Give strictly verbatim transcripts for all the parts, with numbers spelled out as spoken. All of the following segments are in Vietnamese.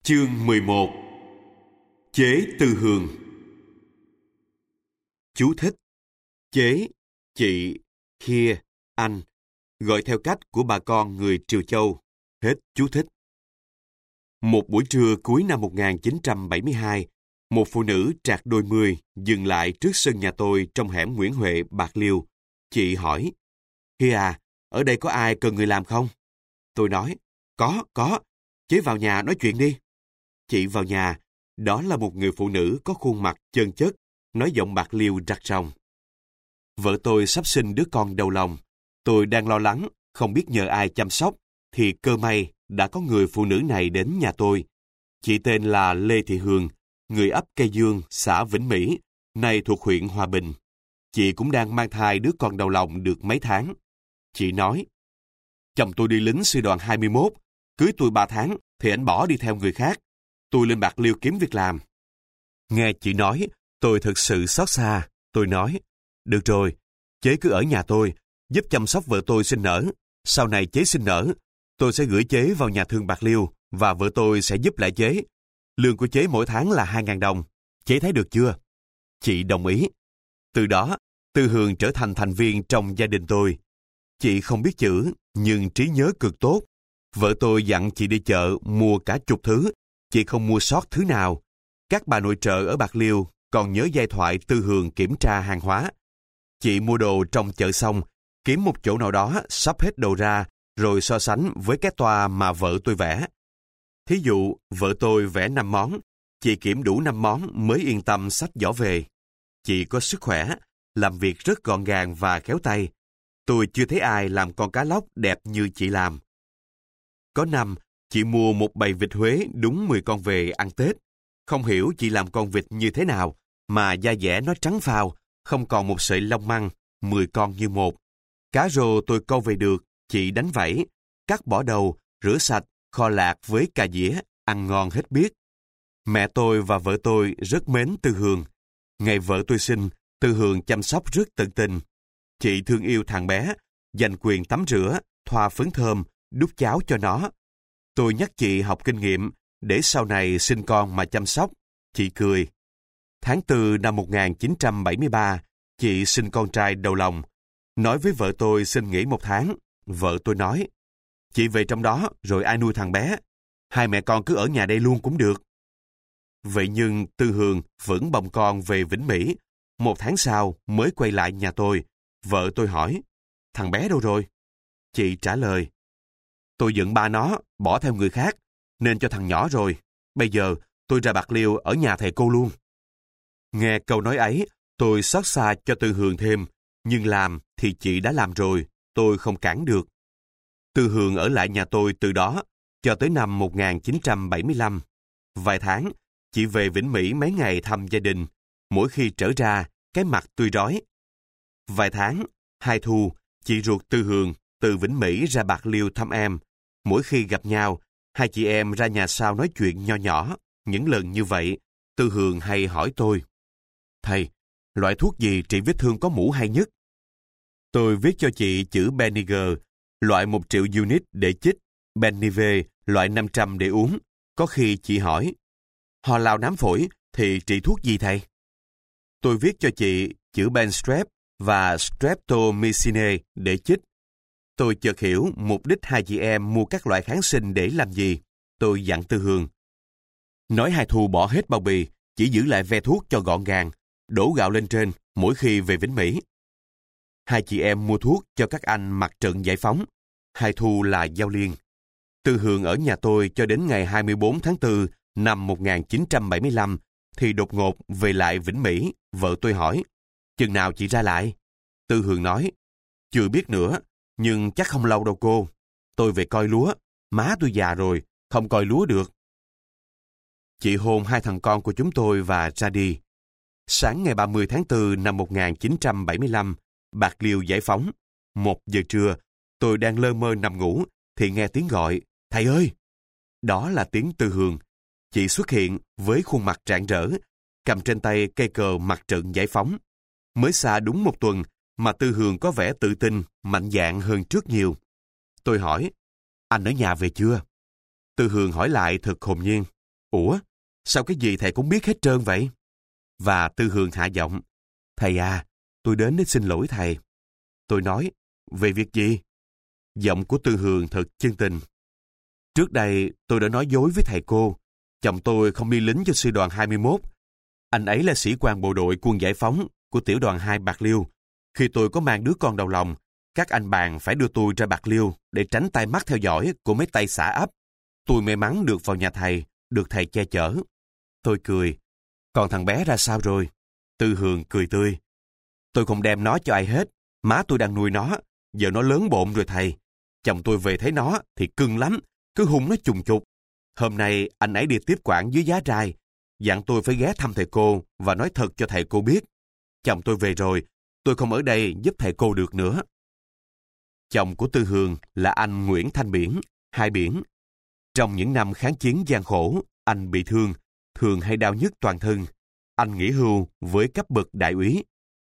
Chương mười một. Chế Tư Hương. Chú thích: chế, chị, kia, anh, gọi theo cách của bà con người Triều Châu. Hết chú thích. Một buổi trưa cuối năm một nghìn chín trăm bảy mươi hai, một phụ nữ trạc đôi mươi dừng lại trước sân nhà tôi trong hẻm Nguyễn Huệ, Bạc Liêu. Chị hỏi: "Kia à, ở đây có ai cần người làm không?" Tôi nói: Có, có, chế vào nhà nói chuyện đi." Chị vào nhà, đó là một người phụ nữ có khuôn mặt chân chất, nói giọng Bạc Liêu rặt ròng. Vợ tôi sắp sinh đứa con đầu lòng. Tôi đang lo lắng, không biết nhờ ai chăm sóc, thì cơ may đã có người phụ nữ này đến nhà tôi. Chị tên là Lê Thị Hương, người ấp Cây Dương, xã Vĩnh Mỹ, nay thuộc huyện Hòa Bình. Chị cũng đang mang thai đứa con đầu lòng được mấy tháng. Chị nói: "Chồng tôi đi lính sư đoàn hai mươi mốt, cưới tôi ba tháng thì anh bỏ đi theo người khác. Tôi lên Bạc Liêu kiếm việc làm." Nghe chị nói, tôi thực sự xót xa. Tôi nói: "Được rồi, chế cứ ở nhà tôi, giúp chăm sóc vợ tôi sinh nở. Sau này chế sinh nở, tôi sẽ gửi chế vào nhà thương Bạc Liêu và vợ tôi sẽ giúp lại chế. Lương của chế mỗi tháng là hai nghìn đồng. Chế thấy được chưa?" Chị đồng ý. Từ đó, Tư Hương trở thành thành viên trong gia đình tôi. Chị không biết chữ, nhưng trí nhớ cực tốt. Vợ tôi dặn chị đi chợ mua cả chục thứ, chị không mua sót thứ nào. Các bà nội trợ ở Bạc Liêu còn nhớ giai thoại Tư Hương kiểm tra hàng hóa. Chị mua đồ trong chợ xong, kiếm một chỗ nào đó sắp hết đồ ra, rồi so sánh với cái toa mà vợ tôi vẽ. Thí dụ, vợ tôi vẽ năm món, chị kiểm đủ năm món mới yên tâm xách giỏ về. Chị có sức khỏe, làm việc rất gọn gàng và khéo tay. Tôi chưa thấy ai làm con cá lóc đẹp như chị làm. Có năm, chị mua một bầy vịt Huế đúng mười con về ăn Tết. Không hiểu chị làm con vịt như thế nào, mà da dẻ nó trắng phao, không còn một sợi lông măng, mười con như một. Cá rô tôi câu về được, chị đánh vảy, cắt bỏ đầu, rửa sạch, kho lạc với cà dĩa, ăn ngon hết biết. Mẹ tôi và vợ tôi rất mến Tư Hương. Ngày vợ tôi sinh, Tư Hương chăm sóc rất tận tình. Chị thương yêu thằng bé, dành quyền tắm rửa, thoa phấn thơm, đút cháo cho nó. Tôi nhắc chị học kinh nghiệm, để sau này sinh con mà chăm sóc. Chị cười. Tháng tư năm một nghìn chín trăm bảy mươi ba, chị sinh con trai đầu lòng. Nói với vợ tôi xin nghỉ một tháng. Vợ tôi nói: "Chị về trong đó, rồi ai nuôi thằng bé? Hai mẹ con cứ ở nhà đây luôn cũng được." Vậy nhưng Tư Hương vẫn bồng con về Vĩnh Mỹ. Một tháng sau mới quay lại nhà tôi. Vợ tôi hỏi: "Thằng bé đâu rồi?" Chị trả lời: "Tôi giận ba nó, bỏ theo người khác, nên cho thằng nhỏ rồi. Bây giờ tôi ra Bạc Liêu ở nhà thầy cô luôn." Nghe câu nói ấy, tôi xót xa cho Tư Hương thêm, nhưng làm thì chị đã làm rồi, tôi không cản được. Tư Hương ở lại nhà tôi từ đó, cho tới năm một nghìn chín trăm bảy mươi lăm. Vài tháng, chị về Vĩnh Mỹ mấy ngày thăm gia đình. Mỗi khi trở ra, cái mặt tươi rói. Vài tháng, hai thu, chị ruột Tư Hương từ Vĩnh Mỹ ra Bạc Liêu thăm em. Mỗi khi gặp nhau, hai chị em ra nhà sau nói chuyện nho nhỏ. Những lần như vậy, Tư Hương hay hỏi tôi: "Thầy, loại thuốc gì trị vết thương có mủ hay nhất?" Tôi viết cho chị chữ Beniger, loại một triệu unit để chích, Benive, loại năm trăm để uống. Có khi chị hỏi: "Ho lao nám phổi thì trị thuốc gì thầy?" Tôi viết cho chị chữ Benstrep và Streptomycine để chích. Tôi chợt hiểu mục đích hai chị em mua các loại kháng sinh để làm gì. Tôi dặn Tư Hương: "Nói hai thu bỏ hết bao bì, chỉ giữ lại ve thuốc cho gọn gàng, đổ gạo lên trên mỗi khi về Vĩnh Mỹ." Hai chị em mua thuốc cho các anh mặt trận giải phóng. Hai thu là giao liên. Tư Hương ở nhà tôi cho đến ngày hai mươi bốn tháng tư năm một nghìn chín trăm bảy mươi lăm, thì đột ngột về lại Vĩnh Mỹ. Vợ tôi hỏi: "Chừng nào chị ra lại?" Tư Hương nói: "Chưa biết nữa, nhưng chắc không lâu đâu cô. Tôi về coi lúa, má tôi già rồi, không coi lúa được." Chị hôn hai thằng con của chúng tôi và ra đi. Sáng ngày ba mươi tháng tư năm một nghìn chín trăm bảy mươi lăm, Bạc Liêu giải phóng. Một giờ trưa, tôi đang lơ mơ nằm ngủ, thì nghe tiếng gọi: "Thầy ơi!" Đó là tiếng Tư Hương. Chị xuất hiện với khuôn mặt rạng rỡ, cầm trên tay cây cờ mặt trận giải phóng. Mới xa đúng một tuần mà Tư Hương có vẻ tự tin, mạnh dạn hơn trước nhiều. Tôi hỏi: "Anh ở nhà về chưa?" Tư Hương hỏi lại thật hồn nhiên: Ủa, sao cái gì thầy cũng biết hết trơn vậy? Và Tư Hường hạ giọng, thầy à, tôi đến để xin lỗi thầy. Tôi nói, về việc gì? Giọng của Tư Hường thật chân tình. Trước đây tôi đã nói dối với thầy cô. Chồng tôi không đi lính cho sư đoàn hai mươi mốt. Anh ấy là sĩ quan bộ đội quân giải phóng của tiểu đoàn hai Bạc Liêu. Khi tôi có mang đứa con đầu lòng, các anh bạn phải đưa tôi ra Bạc Liêu để tránh tai mắt theo dõi của mấy tay xã ấp. Tôi may mắn được vào nhà thầy, được thầy che chở. Tôi cười. Còn thằng bé ra sao rồi? Tư Hường cười tươi. Tôi không đem nó cho ai hết. Má tôi đang nuôi nó. Giờ nó lớn bộn rồi thầy. Chồng tôi về thấy nó thì cưng lắm. Cứ hung nó chùng chục. Hôm nay anh ấy đi tiếp quản dưới Giá Trai. Dặn tôi phải ghé thăm thầy cô và nói thật cho thầy cô biết. Chồng tôi về rồi. Tôi không ở đây giúp thầy cô được nữa. Chồng của Tư Hường là anh Nguyễn Thanh Biển, Hai Biển. Trong những năm kháng chiến gian khổ, anh bị thương, thường hay đau nhức toàn thân. Anh nghỉ hưu với cấp bậc đại úy.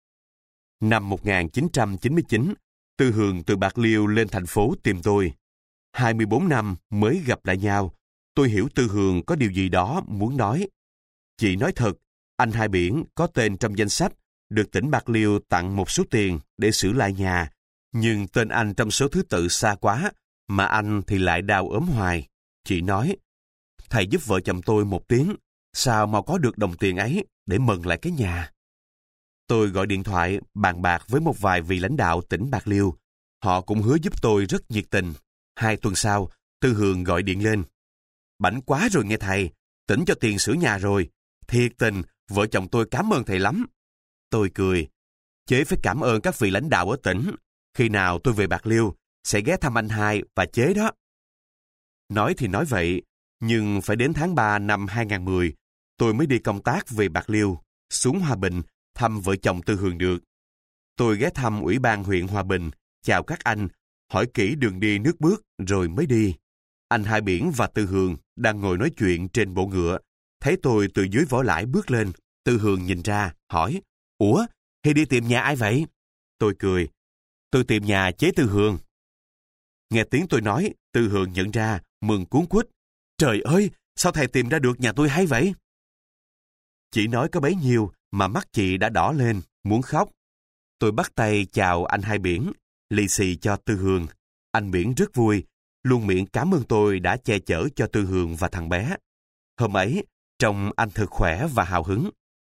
Năm một nghìn chín trăm chín mươi chín, Tư Hường từ Bạc Liêu lên thành phố tìm tôi. hai mươi bốn năm mới gặp lại nhau, tôi hiểu Tư Hường có điều gì đó muốn nói. Chị nói thật, anh Hai Biển có tên trong danh sách, được tỉnh Bạc Liêu tặng một số tiền để sửa lại nhà, nhưng tên anh trong số thứ tự xa quá, mà anh thì lại đau ốm hoài. Chị nói, thầy giúp vợ chồng tôi một tiếng, sao mau có được đồng tiền ấy để mừng lại cái nhà. Tôi gọi điện thoại bàn bạc với một vài vị lãnh đạo tỉnh Bạc Liêu. Họ cũng hứa giúp tôi rất nhiệt tình. Hai tuần sau, Tư Hường gọi điện lên. Bảnh quá rồi nghe thầy, tỉnh cho tiền sửa nhà rồi. Thiệt tình, vợ chồng tôi cảm ơn thầy lắm. Tôi cười. Chế phải cảm ơn các vị lãnh đạo ở tỉnh. Khi nào tôi về Bạc Liêu, sẽ ghé thăm anh Hai và Chế đó. Nói thì nói vậy, nhưng phải đến tháng ba năm hai nghìn không trăm mười, tôi mới đi công tác về Bạc Liêu, xuống Hòa Bình, thăm vợ chồng Tư Hường được. Tôi ghé thăm Ủy ban huyện Hòa Bình, chào các anh, hỏi kỹ đường đi nước bước rồi mới đi. Anh Hai Biển và Tư Hường đang ngồi nói chuyện trên bộ ngựa. Thấy tôi từ dưới võ lãi bước lên, Tư Hường nhìn ra, hỏi, Ủa, thì đi tìm nhà ai vậy? Tôi cười, tôi tìm nhà Chế Tư Hường. Nghe tiếng tôi nói, Tư Hường nhận ra, mừng cuống quýt. Trời ơi, sao thầy tìm ra được nhà tôi hay vậy? Chỉ nói có bấy nhiêu mà mắt chị đã đỏ lên, muốn khóc. Tôi bắt tay chào anh Hai Biển, lì xì cho Tư Hường. Anh Biển rất vui, luôn miệng cảm ơn tôi đã che chở cho Tư Hường và thằng bé. Hôm ấy, trông anh thật khỏe và hào hứng.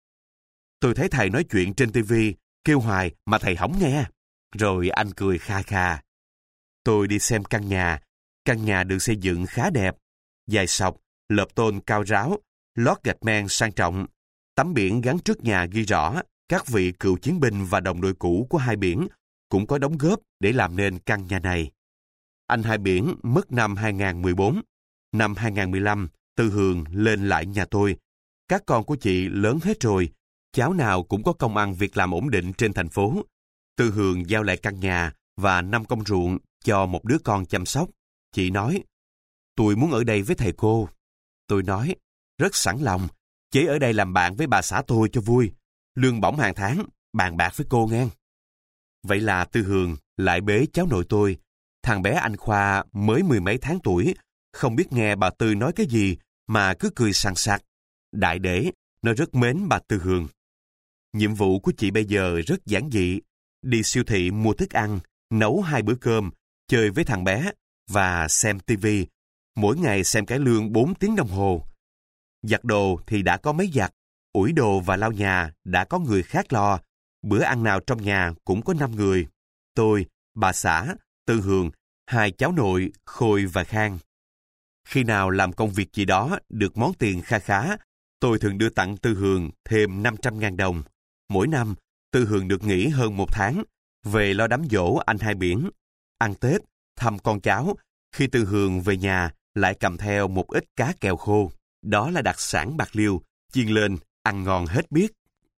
Tôi thấy thầy nói chuyện trên tivi, kêu hoài mà thầy hổng nghe. Rồi anh cười kha kha. Tôi đi xem căn nhà. Căn nhà được xây dựng khá đẹp. Dài sọc, lợp tôn cao ráo, lót gạch men sang trọng. Tấm biển gắn trước nhà ghi rõ các vị cựu chiến binh và đồng đội cũ của Hai Biển cũng có đóng góp để làm nên căn nhà này. Anh Hai Biển mất năm hai nghìn không trăm mười bốn. Năm hai nghìn không trăm mười lăm, Tư Hường lên lại nhà tôi. Các con của chị lớn hết rồi. Cháu nào cũng có công ăn việc làm ổn định trên thành phố. Tư Hường giao lại căn nhà và năm công ruộng cho một đứa con chăm sóc. Chị nói, tôi muốn ở đây với thầy cô. Tôi nói, rất sẵn lòng. Chế ở đây làm bạn với bà xã tôi cho vui. Lương bổng hàng tháng, bàn bạc với cô nghe. Vậy là Tư Hường lại bế cháu nội tôi. Thằng bé anh Khoa mới mười mấy tháng tuổi, không biết nghe bà Tư nói cái gì mà cứ cười sằng sặc. Đại để, nó rất mến bà Tư Hường. Nhiệm vụ của chị bây giờ rất giản dị. Đi siêu thị mua thức ăn, nấu hai bữa cơm, chơi với thằng bé và xem tivi. Mỗi ngày xem cải lương bốn tiếng đồng hồ. Giặt đồ thì đã có mấy giặt, ủi đồ và lau nhà đã có người khác lo. Bữa ăn nào trong nhà cũng có năm người. Tôi, bà xã, Tư Hường, hai cháu nội, Khôi và Khang. Khi nào làm công việc gì đó được món tiền kha khá, tôi thường đưa tặng Tư Hường thêm năm trăm ngàn đồng. Mỗi năm, Tư Hường được nghỉ hơn một tháng, về lo đám giỗ anh Hai Biển. Ăn Tết, thăm con cháu, khi Tư Hường về nhà lại cầm theo một ít cá kèo khô. Đó là đặc sản Bạc Liêu, chiên lên, ăn ngon hết biết.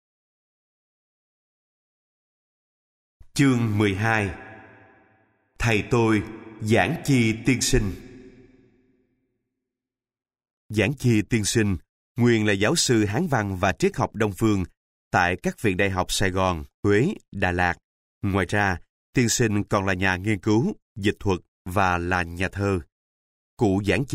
Chương mười hai. Thầy tôi, Giảng Chi tiên sinh. Giảng Chi tiên sinh, nguyên là giáo sư Hán văn và triết học Đông phương tại các viện đại học Sài Gòn, Huế, Đà Lạt. Ngoài ra, tiên sinh còn là nhà nghiên cứu, dịch thuật và là nhà thơ. Cụ Giảng Chi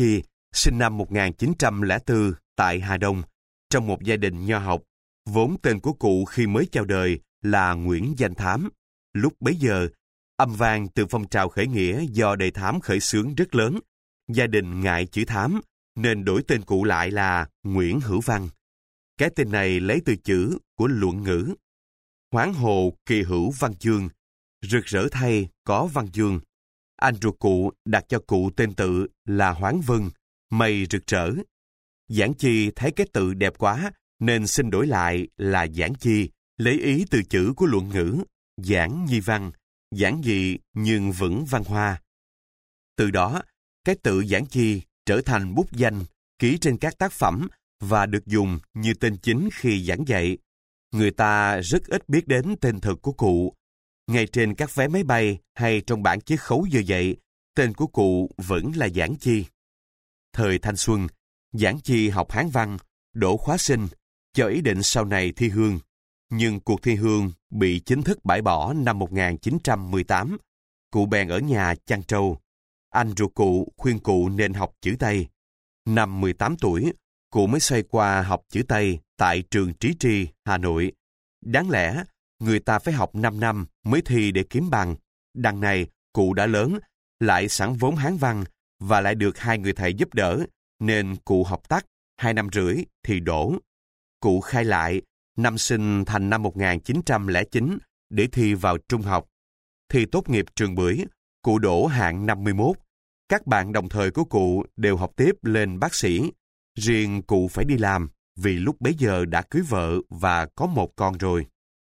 sinh năm một nghìn chín trăm lẻ bốn tại Hà Đông, trong một gia đình nho học. Vốn tên của cụ khi mới chào đời là Nguyễn Danh Thám. Lúc bấy giờ, âm vang từ phong trào khởi nghĩa do Đề Thám khởi xướng rất lớn. Gia đình ngại chữ Thám, nên đổi tên cụ lại là Nguyễn Hữu Văn. Cái tên này lấy từ chữ của luận ngữ. Hoán hồ kỳ hữu văn chương, rực rỡ thay có văn chương. Anh ruột cụ đặt cho cụ tên tự là Hoán Vân, mây rực rỡ. Giảng Chi thấy cái tự đẹp quá, nên xin đổi lại là Giảng Chi, lấy ý từ chữ của luận ngữ, giảng nhi văn, giản dị nhưng vững văn hoa. Từ đó, cái tự Giảng Chi trở thành bút danh, ký trên các tác phẩm và được dùng như tên chính khi giảng dạy. Người ta rất ít biết đến tên thật của cụ. Ngay trên các vé máy bay hay trong bản chiết khấu giờ dạy, tên của cụ vẫn là Giảng Chi. Thời thanh xuân, Giảng Chi học Hán văn, đỗ khóa sinh, cho ý định sau này thi hương. Nhưng cuộc thi hương bị chính thức bãi bỏ năm một nghìn chín trăm mười tám. Cụ bèn ở nhà chăn trâu. Anh ruột cụ khuyên cụ nên học chữ Tây. Năm mười tám tuổi, cụ mới xoay qua học chữ Tây tại trường Trí Tri, Hà Nội. Đáng lẽ, người ta phải học năm năm mới thi để kiếm bằng. Đằng này, cụ đã lớn, lại sẵn vốn Hán văn và lại được hai người thầy giúp đỡ, nên cụ học tắt hai năm rưỡi thì đỗ. Cụ khai lại, năm sinh thành năm một nghìn chín trăm lẻ chín để thi vào trung học. Thi tốt nghiệp trường Bưởi, cụ đỗ hạng năm mươi mốt. Các bạn đồng thời của cụ đều học tiếp lên bác sĩ. Riêng cụ phải đi làm, vì lúc bấy giờ đã cưới vợ và có một con rồi.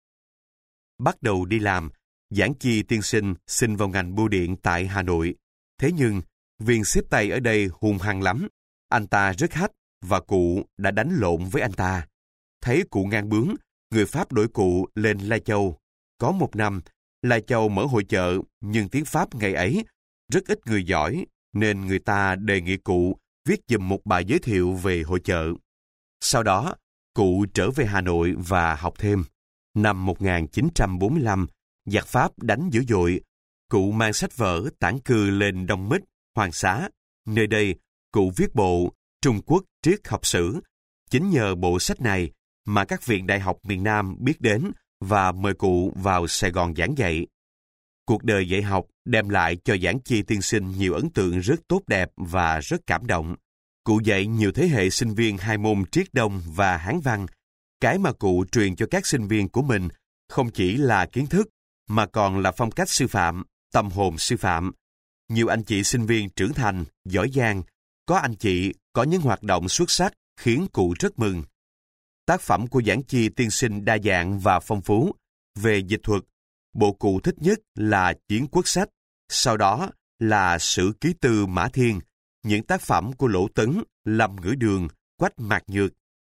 Bắt đầu đi làm, Giảng Chi tiên sinh xin vào ngành bưu điện tại Hà Nội. Thế nhưng, viên xếp Tây ở đây hung hăng lắm. Anh ta rất hách và cụ đã đánh lộn với anh ta. Thấy cụ ngang bướng, người Pháp đổi cụ lên Lai Châu. Có một năm, Lai Châu mở hội chợ, nhưng tiếng Pháp ngày ấy rất ít người giỏi, nên người ta đề nghị cụ viết giùm một bài giới thiệu về hội chợ. Sau đó, cụ trở về Hà Nội và học thêm. Năm một nghìn chín trăm bốn mươi lăm, giặc Pháp đánh dữ dội. Cụ mang sách vở tản cư lên Đông Mít, Hoàng Xá. Nơi đây, cụ viết bộ Trung Quốc triết học sử. Chính nhờ bộ sách này mà các viện đại học miền Nam biết đến và mời cụ vào Sài Gòn giảng dạy. Cuộc đời dạy học đem lại cho Giảng Chi tiên sinh nhiều ấn tượng rất tốt đẹp và rất cảm động. Cụ dạy nhiều thế hệ sinh viên hai môn Triết Đông và Hán văn. Cái mà cụ truyền cho các sinh viên của mình không chỉ là kiến thức, mà còn là phong cách sư phạm, tâm hồn sư phạm. Nhiều anh chị sinh viên trưởng thành, giỏi giang, có anh chị có những hoạt động xuất sắc khiến cụ rất mừng. Tác phẩm của Giảng Chi tiên sinh đa dạng và phong phú. Về dịch thuật, bộ cụ thích nhất là Chiến Quốc Sách, sau đó là Sử Ký Tư Mã Thiên, những tác phẩm của Lỗ Tấn, Lâm Ngữ Đường, Quách Mạc Nhược.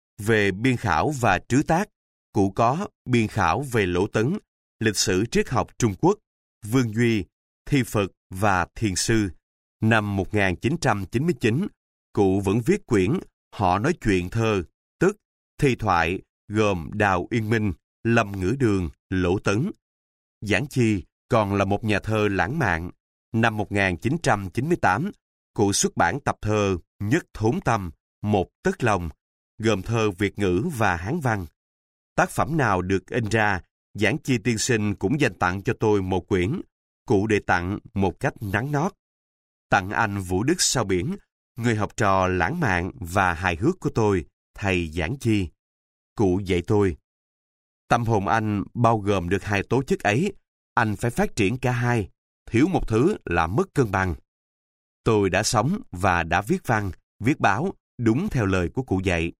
Về biên khảo và trứ tác, cụ có biên khảo về Lỗ Tấn, lịch sử triết học Trung Quốc, Vương Duy, Thi Phật và Thiền Sư. Năm một nghìn chín trăm chín mươi chín, cụ vẫn viết quyển Họ nói chuyện thơ, tức thi thoại, gồm Đào Yên Minh, Lâm Ngữ Đường, Lỗ Tấn. Giảng Chi còn là một nhà thơ lãng mạn. Năm một nghìn chín trăm chín mươi tám, cụ xuất bản tập thơ Nhất Thốn Tâm, Một Tất Lòng, gồm thơ Việt ngữ và Hán văn. Tác phẩm nào được in ra, Giảng Chi tiên sinh cũng dành tặng cho tôi một quyển. Cụ đề tặng một cách nắn nót. Tặng anh Vũ Đức Sao Biển, người học trò lãng mạn và hài hước của tôi, thầy Giảng Chi. Cụ dạy tôi: tâm hồn anh bao gồm được hai tố chất ấy, anh phải phát triển cả hai, thiếu một thứ là mất cân bằng. Tôi đã sống và đã viết văn, viết báo, đúng theo lời của cụ dạy.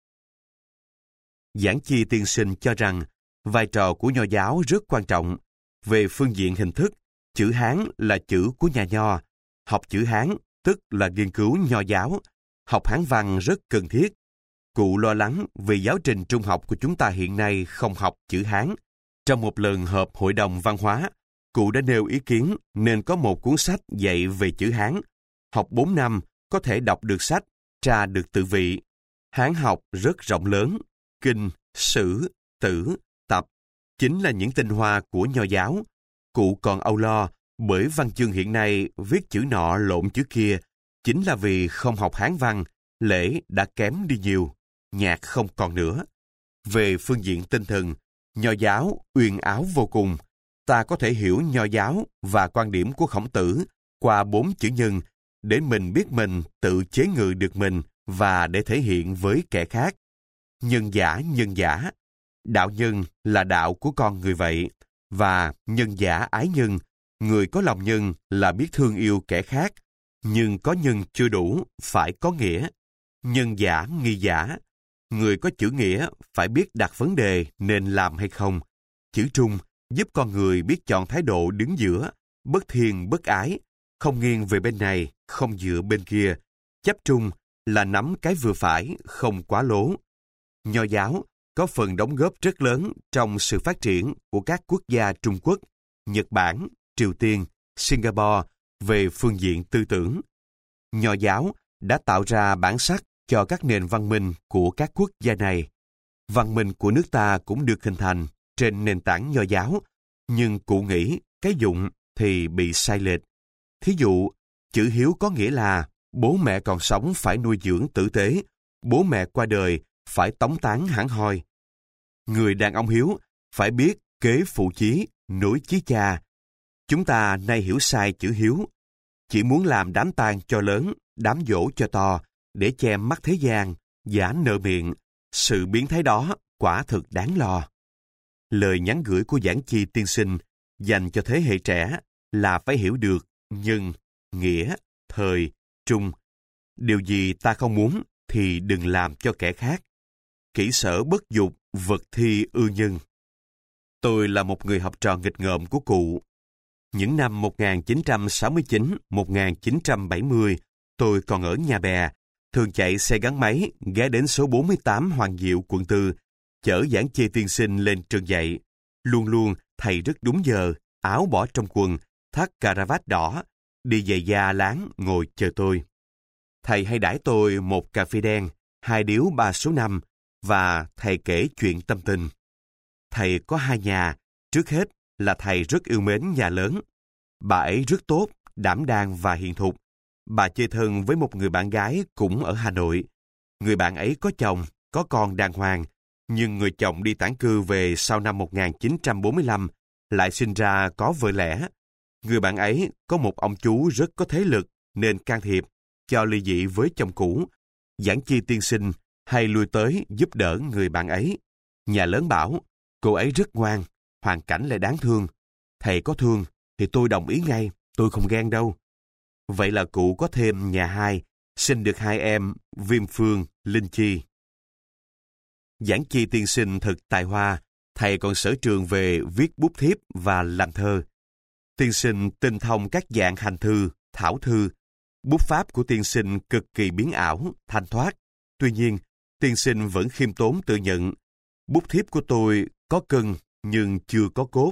Giảng Chi tiên sinh cho rằng, vai trò của Nho giáo rất quan trọng. Về phương diện hình thức, chữ Hán là chữ của nhà Nho. Học chữ Hán tức là nghiên cứu Nho giáo. Học Hán văn rất cần thiết. Cụ lo lắng vì giáo trình trung học của chúng ta hiện nay không học chữ Hán. Trong một lần họp Hội đồng Văn hóa, cụ đã nêu ý kiến nên có một cuốn sách dạy về chữ Hán. Học bốn năm, có thể đọc được sách, tra được tự vị. Hán học rất rộng lớn. Kinh, sử, tử, tập chính là những tinh hoa của Nho giáo. Cụ còn âu lo bởi văn chương hiện nay viết chữ nọ lộn chữ kia, chính là vì không học Hán văn lễ đã kém đi nhiều, nhạc không còn nữa. Về phương diện tinh thần, Nho giáo uyên áo vô cùng. Ta có thể hiểu Nho giáo và quan điểm của Khổng Tử qua bốn chữ nhân, để mình biết mình tự chế ngự được mình và để thể hiện với kẻ khác. Nhân giả, nhân giả. Đạo nhân là đạo của con người vậy, và nhân giả ái nhân. Người có lòng nhân là biết thương yêu kẻ khác, nhưng có nhân chưa đủ, phải có nghĩa. Nhân giả, nghi giả. Người có chữ nghĩa phải biết đặt vấn đề nên làm hay không. Chữ trung giúp con người biết chọn thái độ đứng giữa, bất thiên bất ái, không nghiêng về bên này, không dựa bên kia. Chấp trung là nắm cái vừa phải, không quá lố. Nho giáo có phần đóng góp rất lớn trong sự phát triển của các quốc gia Trung Quốc, Nhật Bản, Triều Tiên, Singapore về phương diện tư tưởng. Nho giáo đã tạo ra bản sắc cho các nền văn minh của các quốc gia này. Văn minh của nước ta cũng được hình thành trên nền tảng Nho giáo, nhưng cụ nghĩ cái dụng thì bị sai lệch. Thí dụ, chữ hiếu có nghĩa là bố mẹ còn sống phải nuôi dưỡng tử tế, bố mẹ qua đời phải tống táng hẳn hoi. Người đàn ông hiếu phải biết kế phụ chí, nối chí cha. Chúng ta nay hiểu sai chữ hiếu, chỉ muốn làm đám tang cho lớn, đám dỗ cho to, để che mắt thế gian, giả nợ miệng. Sự biến thái đó quả thực đáng lo. Lời nhắn gửi của Giảng Chi tiên sinh dành cho thế hệ trẻ là phải hiểu được nhân, nghĩa, thời, trung. Điều gì ta không muốn thì đừng làm cho kẻ khác. Kỹ sở bất dục, vật thi ư nhân. Tôi là một người học trò nghịch ngợm của cụ. Những năm một nghìn chín trăm sáu mươi chín đến một nghìn chín trăm bảy mươi, tôi còn ở Nhà Bè, thường chạy xe gắn máy ghé đến số bốn mươi tám Hoàng Diệu, quận tư, chở Giảng Chi tiên sinh lên trường dạy. Luôn luôn thầy rất đúng giờ, áo bỏ trong quần, thắt cà ra vát đỏ, đi giày da láng ngồi chờ tôi. Thầy hay đãi tôi một cà phê đen, hai điếu ba số năm, và thầy kể chuyện tâm tình. Thầy có hai nhà, trước hết là thầy rất yêu mến nhà lớn. Bà ấy rất tốt, đảm đang và hiền thục. Bà chơi thân với một người bạn gái cũng ở Hà Nội. Người bạn ấy có chồng, có con đàng hoàng, nhưng người chồng đi tản cư về sau năm một nghìn chín trăm bốn mươi lăm, lại sinh ra có vợ lẽ. Người bạn ấy có một ông chú rất có thế lực nên can thiệp, cho ly dị với chồng cũ. Giảng Chi tiên sinh hay lui tới giúp đỡ người bạn ấy. Nhà lớn bảo, cô ấy rất ngoan, hoàn cảnh lại đáng thương. Thầy có thương thì tôi đồng ý ngay, tôi không ghen đâu. Vậy là cụ có thêm nhà hai, sinh được hai em Viêm Phương, Linh Chi. Giảng Chi tiên sinh thật tài hoa, thầy còn sở trường về viết bút thiếp và làm thơ. Tiên sinh tinh thông các dạng hành thư, thảo thư. Bút pháp của tiên sinh cực kỳ biến ảo, thanh thoát. Tuy nhiên, tiên sinh vẫn khiêm tốn tự nhận. Bút thiếp của tôi có cân nhưng chưa có cốt.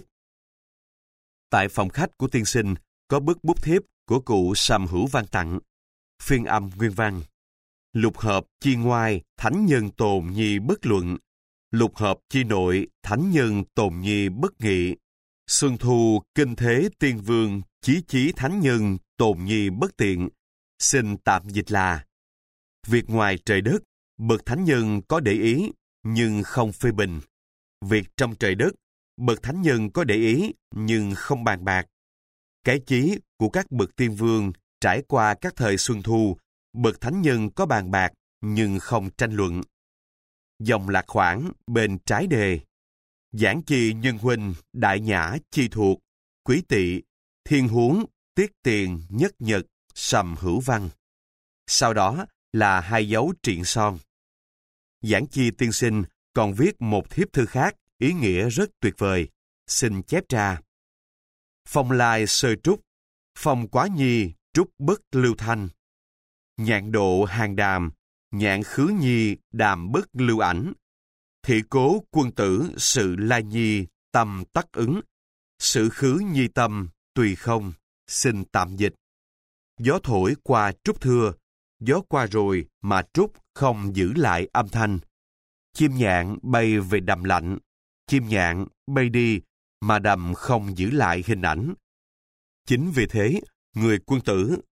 Tại phòng khách của tiên sinh có bức bút thiếp của cụ Sầm Hữu Văn tặng. Phiên âm nguyên văn. Lục hợp chi ngoai, thánh nhân tồn nhi bất luận. Lục hợp chi nội, thánh nhân tồn nhi bất nghị. Xuân thu kinh thế tiên vương, chí chí thánh nhân tồn nhi bất tiện. Xin tạm dịch là: việc ngoài trời đất, bậc thánh nhân có để ý, nhưng không phê bình. Việc trong trời đất, bậc thánh nhân có để ý, nhưng không bàn bạc. Cái chí của các bậc tiên vương trải qua các thời xuân thu, bậc thánh nhân có bàn bạc, nhưng không tranh luận. Dòng lạc khoảng bên trái đề. Giảng Chi nhân huynh, đại nhã chi thuộc, quý tỵ, thiên huống, tiết tiền, nhất nhật, Sầm Hữu Văn. Sau đó là hai dấu triện son. Giảng Chi tiên sinh còn viết một thiếp thư khác, ý nghĩa rất tuyệt vời. Xin chép ra. Phong lai sơ trúc, phong quá nhi, trúc bất lưu thanh. Nhạn độ hàng đàm, nhạn khứ nhi, đàm bất lưu ảnh. Thị cố quân tử, sự lai nhi, tâm tắc ứng. Sự khứ nhi tâm, tùy không, xin tạm dịch. Gió thổi qua trúc thưa, gió qua rồi mà trúc không giữ lại âm thanh. Chim nhạn bay về đầm lạnh, chim nhạn bay đi mà đầm không giữ lại hình ảnh. Chính vì thế, người quân tử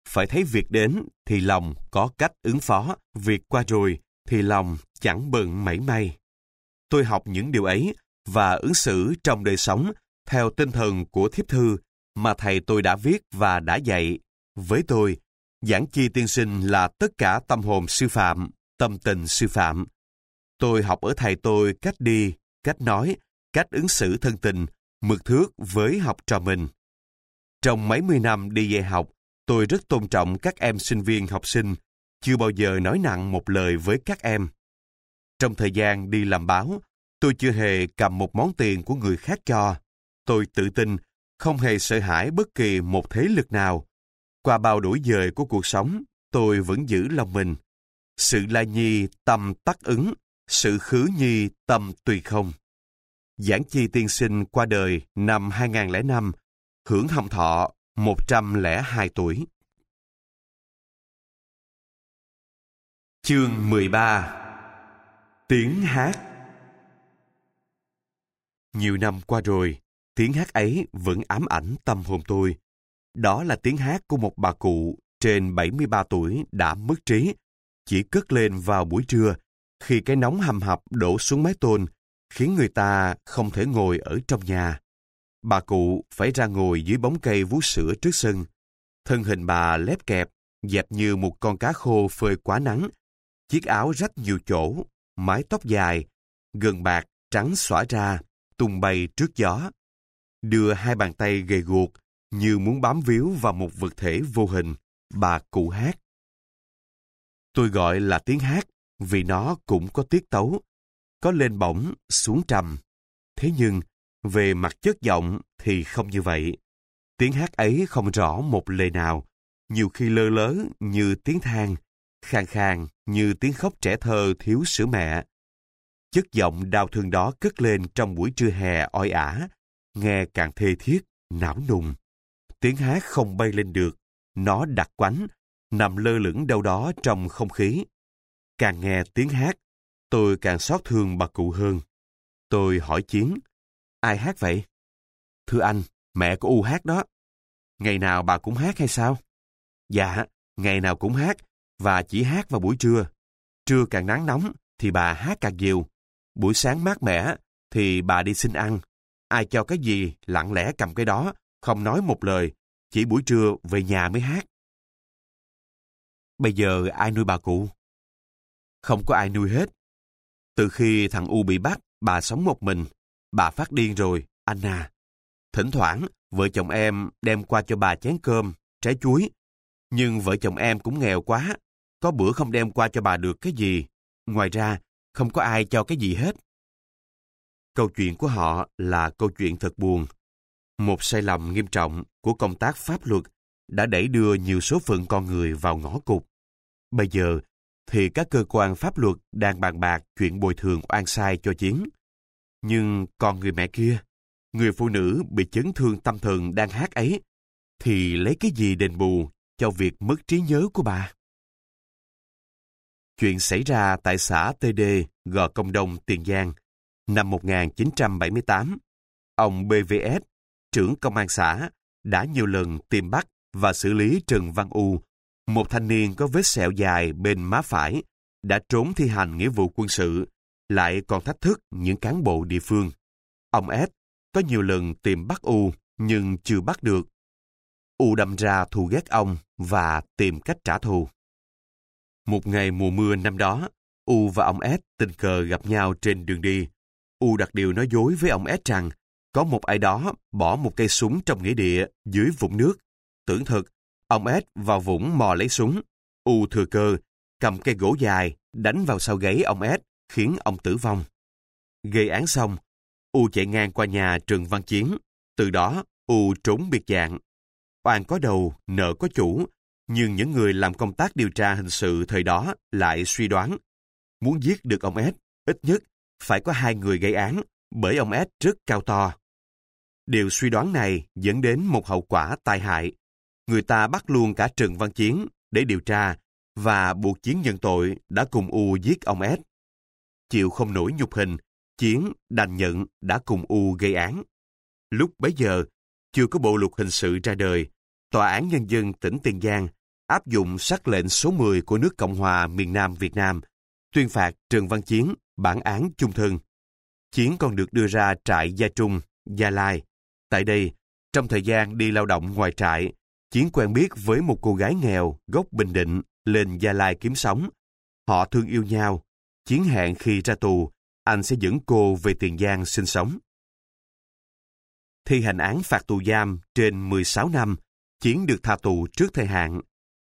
phải thấy việc đến thì lòng có cách ứng phó, việc qua rồi thì lòng chẳng bận mảy may. Tôi học những điều ấy và ứng xử trong đời sống theo tinh thần của thiếp thư mà thầy tôi đã viết và đã dạy. Với tôi, giảng chi tiên sinh là tất cả tâm hồn sư phạm, tâm tình sư phạm. Tôi học ở thầy tôi cách đi, cách nói, cách ứng xử thân tình, mực thước với học trò mình. Trong mấy mươi năm đi dạy học, tôi rất tôn trọng các em sinh viên học sinh, chưa bao giờ nói nặng một lời với các em. Trong thời gian đi làm báo, tôi chưa hề cầm một món tiền của người khác cho. Tôi tự tin, không hề sợ hãi bất kỳ một thế lực nào. Qua bao đổi dời của cuộc sống, tôi vẫn giữ lòng mình. Sự lai nhi tâm tắc ứng, sự khứ nhi tâm tùy không. Giảng chi tiên sinh qua đời năm hai nghìn lẻ năm, hưởng hồng thọ một trăm lẻ hai tuổi. Chương mười ba. Tiếng hát. Nhiều năm qua rồi, tiếng hát ấy vẫn ám ảnh tâm hồn tôi. Đó là tiếng hát của một bà cụ trên bảy mươi ba tuổi đã mất trí, chỉ cất lên vào buổi trưa, khi cái nóng hầm hập đổ xuống mái tôn, khiến người ta không thể ngồi ở trong nhà. Bà cụ phải ra ngồi dưới bóng cây vú sữa trước sân. Thân hình bà lép kẹp, dẹp như một con cá khô phơi quá nắng. Chiếc áo rách nhiều chỗ, mái tóc dài, gần bạc, trắng xõa ra, tung bay trước gió. Đưa hai bàn tay gầy guộc, như muốn bám víu vào một vật thể vô hình, bà cụ hát. Tôi gọi là tiếng hát vì nó cũng có tiết tấu, có lên bổng, xuống trầm. Thế nhưng, về mặt chất giọng thì không như vậy. Tiếng hát ấy không rõ một lời nào, nhiều khi lơ lớ như tiếng than, khàn khàn như tiếng khóc trẻ thơ thiếu sữa mẹ. Chất giọng đau thương đó cất lên trong buổi trưa hè oi ả, nghe càng thê thiết, não nùng. Tiếng hát không bay lên được, nó đặc quánh, nằm lơ lửng đâu đó trong không khí. Càng nghe tiếng hát, tôi càng xót thương bà cụ hơn. Tôi hỏi Chiến, ai hát vậy? Thưa anh, mẹ của U hát đó. Ngày nào bà cũng hát hay sao? Dạ, ngày nào cũng hát, và chỉ hát vào buổi trưa. Trưa càng nắng nóng thì bà hát càng nhiều. Buổi sáng mát mẻ thì bà đi xin ăn. Ai cho cái gì lặng lẽ cầm cái đó, không nói một lời, chỉ buổi trưa về nhà mới hát. Bây giờ ai nuôi bà cụ? Không có ai nuôi hết. Từ khi thằng U bị bắt, bà sống một mình. Bà phát điên rồi, anh à. Thỉnh thoảng, vợ chồng em đem qua cho bà chén cơm, trái chuối. Nhưng vợ chồng em cũng nghèo quá, có bữa không đem qua cho bà được cái gì. Ngoài ra, không có ai cho cái gì hết. Câu chuyện của họ là câu chuyện thật buồn. Một sai lầm nghiêm trọng của công tác pháp luật đã đẩy đưa nhiều số phận con người vào ngõ cụt. Bây giờ thì các cơ quan pháp luật đang bàn bạc chuyện bồi thường oan sai cho Chiến. Nhưng còn người mẹ kia, người phụ nữ bị chấn thương tâm thần đang hát ấy, thì lấy cái gì đền bù cho việc mất trí nhớ của bà? Chuyện xảy ra tại xã Tê Đê, Gò Công Đông, Tiền Giang, năm một nghìn chín trăm bảy mươi tám. Ông bê vê ét, trưởng công an xã, đã nhiều lần tìm bắt và xử lý Trần Văn U, một thanh niên có vết sẹo dài bên má phải, đã trốn thi hành nghĩa vụ quân sự, lại còn thách thức những cán bộ địa phương. Ông S có nhiều lần tìm bắt U, nhưng chưa bắt được. U đâm ra thù ghét ông và tìm cách trả thù. Một ngày mùa mưa năm đó, U và ông S tình cờ gặp nhau trên đường đi. U đặt điều nói dối với ông S rằng có một ai đó bỏ một cây súng trong nghĩa địa dưới vũng nước. Tưởng thật, ông S vào vũng mò lấy súng. U thừa cơ, cầm cây gỗ dài, đánh vào sau gáy ông S, khiến ông tử vong. Gây án xong, U chạy ngang qua nhà Trần Văn Chiến. Từ đó, U trốn biệt dạng. Oan có đầu, nợ có chủ, nhưng những người làm công tác điều tra hình sự thời đó lại suy đoán. Muốn giết được ông S, ít nhất phải có hai người gây án, bởi ông S rất cao to. Điều suy đoán này dẫn đến một hậu quả tai hại. Người ta bắt luôn cả Trần Văn Chiến để điều tra và buộc Chiến nhận tội đã cùng U giết ông S. Chịu không nổi nhục hình, Chiến đành nhận đã cùng U gây án. Lúc bấy giờ, chưa có bộ luật hình sự ra đời, Tòa án Nhân dân tỉnh Tiền Giang áp dụng sắc lệnh số mười của nước Cộng hòa miền Nam Việt Nam, tuyên phạt Trần Văn Chiến bản án chung thân. Chiến còn được đưa ra trại Gia Trung, Gia Lai. Tại đây, trong thời gian đi lao động ngoài trại, Chiến quen biết với một cô gái nghèo gốc Bình Định lên Gia Lai kiếm sống. Họ thương yêu nhau. Chiến hẹn khi ra tù, anh sẽ dẫn cô về Tiền Giang sinh sống. Thi hành án phạt tù giam trên mười sáu năm, Chiến được tha tù trước thời hạn.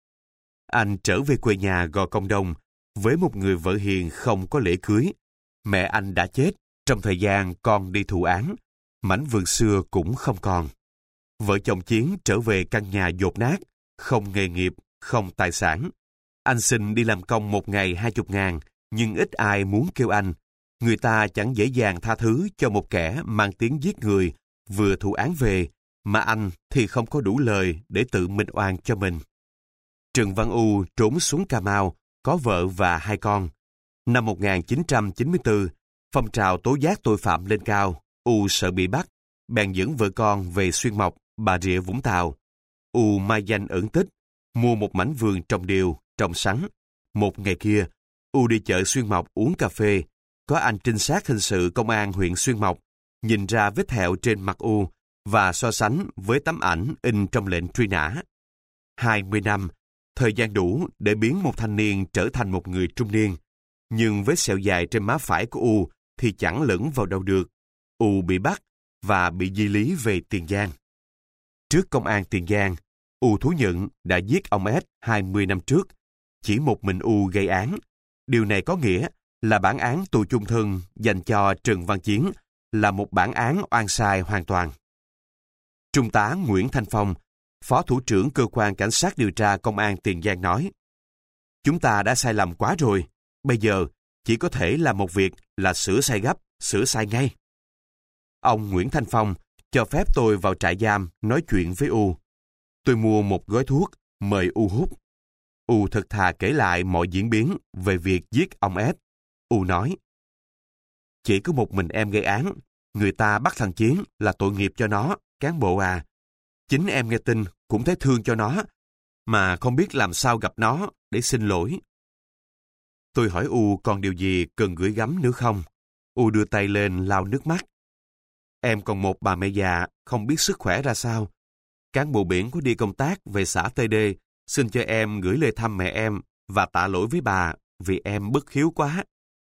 Anh trở về quê nhà Gò Công Đông với một người vợ hiền không có lễ cưới. Mẹ anh đã chết trong thời gian con đi thụ án. Mảnh vườn xưa cũng không còn. Vợ chồng Chiến trở về căn nhà dột nát, không nghề nghiệp, không tài sản. Anh xin đi làm công một ngày hai chục ngàn, nhưng ít ai muốn kêu anh. Người ta chẳng dễ dàng tha thứ cho một kẻ mang tiếng giết người, vừa thụ án về, mà anh thì không có đủ lời để tự minh oan cho mình. Trần Văn U trốn xuống Cà Mau, có vợ và hai con. Năm một nghìn chín trăm chín mươi tư, phong trào tố giác tội phạm lên cao, U sợ bị bắt, bèn dẫn vợ con về Xuyên Mộc, Bà Rịa Vũng Tàu. U mai danh ẩn tích, mua một mảnh vườn trồng điều, trồng sắn. Một ngày kia, U đi chợ Xuyên Mộc uống cà phê. Có anh trinh sát hình sự công an huyện Xuyên Mộc nhìn ra vết thẹo trên mặt U và so sánh với tấm ảnh in trong lệnh truy nã. hai mươi năm, thời gian đủ để biến một thanh niên trở thành một người trung niên. Nhưng vết sẹo dài trên má phải của U thì chẳng lẫn vào đâu được. U bị bắt và bị di lý về Tiền Giang. Trước công an Tiền Giang, U thú nhận đã giết ông S hai mươi năm trước. Chỉ một mình U gây án. Điều này có nghĩa là bản án tù chung thân dành cho Trần Văn Chiến là một bản án oan sai hoàn toàn. Trung tá Nguyễn Thanh Phong, Phó Thủ trưởng Cơ quan Cảnh sát điều tra Công an Tiền Giang nói: "Chúng ta đã sai lầm quá rồi. Bây giờ chỉ có thể làm một việc là sửa sai gấp, sửa sai ngay." Ông Nguyễn Thanh Phong cho phép tôi vào trại giam nói chuyện với U. Tôi mua một gói thuốc, mời U hút. U thật thà kể lại mọi diễn biến về việc giết ông S. U nói: "Chỉ có một mình em gây án, người ta bắt thằng Chiến là tội nghiệp cho nó, cán bộ à. Chính em nghe tin cũng thấy thương cho nó, mà không biết làm sao gặp nó để xin lỗi." Tôi hỏi U còn điều gì cần gửi gắm nữa không? U đưa tay lên lau nước mắt. "Em còn một bà mẹ già không biết sức khỏe ra sao. Cán bộ biển có đi công tác về xã Tây Đê, xin cho em gửi lời thăm mẹ em và tạ lỗi với bà vì em bất hiếu quá."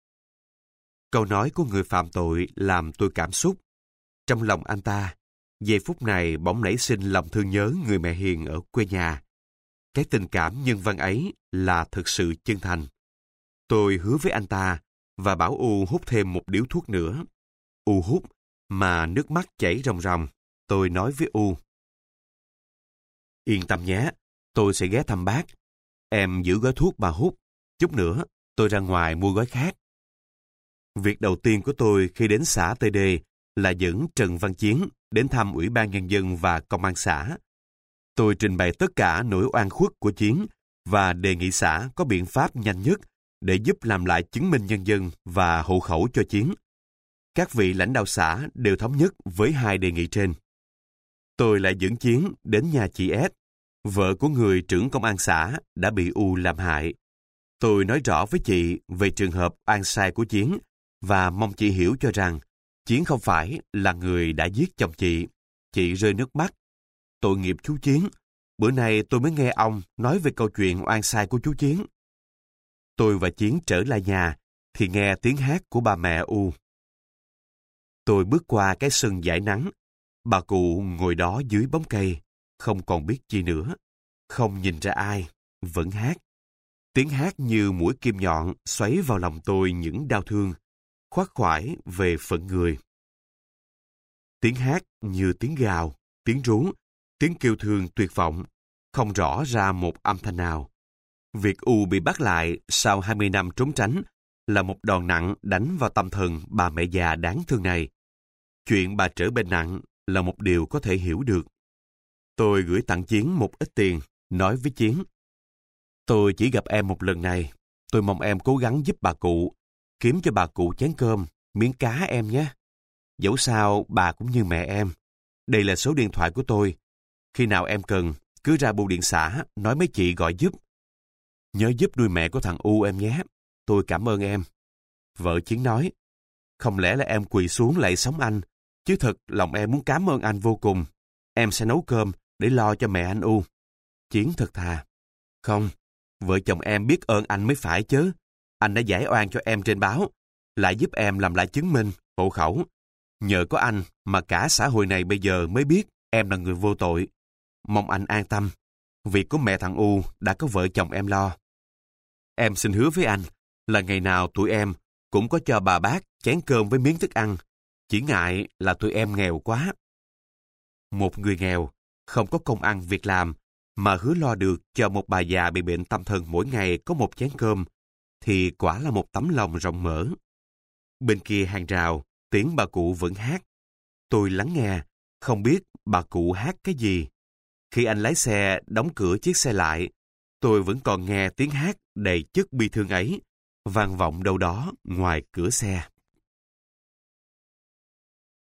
Câu nói của người phạm tội làm tôi cảm xúc. Trong lòng anh ta, giây phút này bỗng nảy sinh lòng thương nhớ người mẹ hiền ở quê nhà. Cái tình cảm nhân văn ấy là thực sự chân thành. Tôi hứa với anh ta và bảo U hút thêm một điếu thuốc nữa. U hút mà nước mắt chảy ròng ròng. Tôi nói với U: "Yên tâm nhé, tôi sẽ ghé thăm bác. Em giữ gói thuốc mà hút. Chút nữa, tôi ra ngoài mua gói khác." Việc đầu tiên của tôi khi đến xã Tây Đê là dẫn Trần Văn Chiến đến thăm Ủy ban Nhân dân và Công an xã. Tôi trình bày tất cả nỗi oan khuất của Chiến và đề nghị xã có biện pháp nhanh nhất để giúp làm lại chứng minh nhân dân và hộ khẩu cho Chiến. Các vị lãnh đạo xã đều thống nhất với hai đề nghị trên. Tôi lại dẫn Chiến đến nhà chị S, vợ của người trưởng công an xã đã bị U làm hại. Tôi nói rõ với chị về trường hợp oan sai của Chiến và mong chị hiểu cho rằng Chiến không phải là người đã giết chồng chị. Chị rơi nước mắt. "Tội nghiệp chú Chiến. Bữa nay tôi mới nghe ông nói về câu chuyện oan sai của chú Chiến." Tôi và Chiến trở lại nhà thì nghe tiếng hát của bà mẹ U. Tôi bước qua cái sân dải nắng. Bà cụ ngồi đó dưới bóng cây, không còn biết chi nữa, không nhìn ra ai, vẫn hát. Tiếng hát như mũi kim nhọn xoáy vào lòng tôi những đau thương, khoác khoải về phận người. Tiếng hát như tiếng gào, tiếng rú, tiếng kêu thương tuyệt vọng, không rõ ra một âm thanh nào. Việc U bị bắt lại sau hai mươi năm trốn tránh là một đòn nặng đánh vào tâm thần bà mẹ già đáng thương này. Chuyện bà trở bệnh nặng là một điều có thể hiểu được. Tôi gửi tặng Chiến một ít tiền, nói với Chiến: "Tôi chỉ gặp em một lần này, tôi mong em cố gắng giúp bà cụ, kiếm cho bà cụ chén cơm, miếng cá em nhé. Dẫu sao bà cũng như mẹ em. Đây là số điện thoại của tôi. Khi nào em cần, cứ ra bưu điện xã nói mấy chị gọi giúp. Nhớ giúp nuôi mẹ của thằng U em nhé. Tôi cảm ơn em. Vợ Chiến nói, không lẽ là em quỳ xuống lạy sống anh, chứ thật lòng em muốn cảm ơn anh vô cùng. Em sẽ nấu cơm để lo cho mẹ anh U. Chiến thật thà, không, vợ chồng em biết ơn anh mới phải chứ. Anh đã giải oan cho em trên báo, lại giúp em làm lại chứng minh, hộ khẩu. Nhờ có anh mà cả xã hội này bây giờ mới biết em là người vô tội. Mong anh an tâm, việc của mẹ thằng U đã có vợ chồng em lo. Em xin hứa với anh là ngày nào tụi em cũng có cho bà bác chén cơm với miếng thức ăn. Chỉ ngại là tụi em nghèo quá. Một người nghèo, không có công ăn việc làm, mà hứa lo được cho một bà già bị bệnh tâm thần mỗi ngày có một chén cơm, thì quả là một tấm lòng rộng mở. Bên kia hàng rào, tiếng bà cụ vẫn hát. Tôi lắng nghe, không biết bà cụ hát cái gì. Khi anh lái xe đóng cửa chiếc xe lại, tôi vẫn còn nghe tiếng hát đầy chất bi thương ấy vang vọng đâu đó ngoài cửa xe.